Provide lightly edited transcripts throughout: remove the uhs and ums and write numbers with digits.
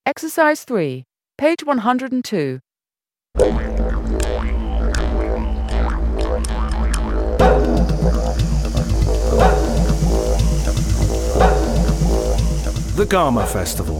Exercise 3, page 102. The Garma Festival.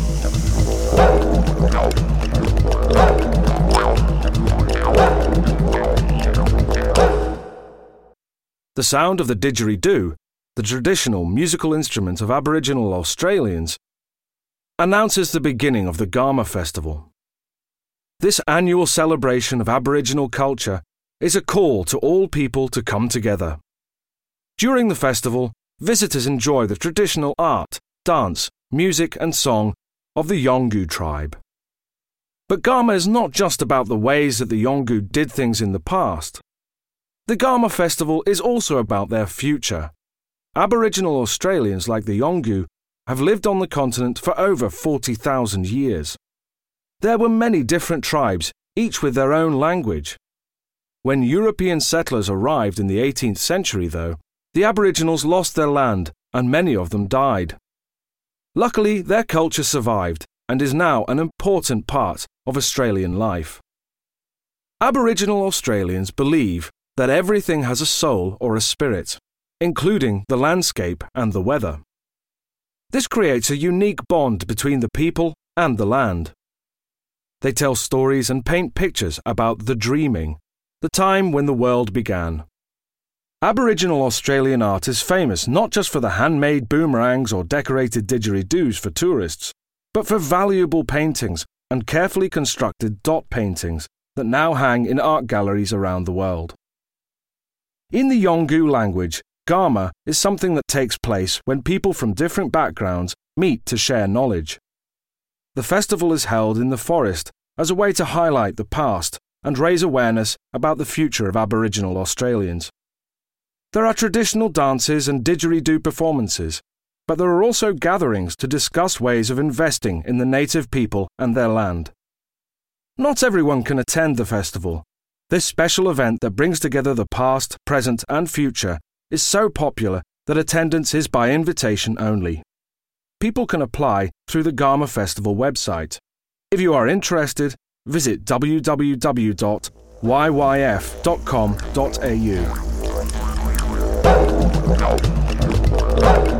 The sound of the didgeridoo, the traditional musical instrument of Aboriginal Australians, announces the beginning of the Garma Festival. This annual celebration of Aboriginal culture is a call to all people to come together. During the festival, visitors enjoy the traditional art, dance, music and song of the Yolngu tribe. But Garma is not just about the ways that the Yolngu did things in the past. The Garma Festival is also about their future. Aboriginal Australians like the Yolngu have lived on the continent for over 40,000 years. There were many different tribes, each with their own language. When European settlers arrived in the 18th century, though, the Aboriginals lost their land and many of them died. Luckily, their culture survived and is now an important part of Australian life. Aboriginal Australians believe that everything has a soul or a spirit, including the landscape and the weather. This creates a unique bond between the people and the land. They tell stories and paint pictures about the dreaming, the time when the world began. Aboriginal Australian art is famous not just for the handmade boomerangs or decorated didgeridoos for tourists, but for valuable paintings and carefully constructed dot paintings that now hang in art galleries around the world. In the Yolngu language, Garma is something that takes place when people from different backgrounds meet to share knowledge. The festival is held in the forest as a way to highlight the past and raise awareness about the future of Aboriginal Australians. There are traditional dances and didgeridoo performances, but there are also gatherings to discuss ways of investing in the native people and their land. Not everyone can attend the festival. This special event that brings together the past, present and future is so popular that attendance is by invitation only. People can apply through the Garma Festival website. If you are interested, visit www.yyf.com.au.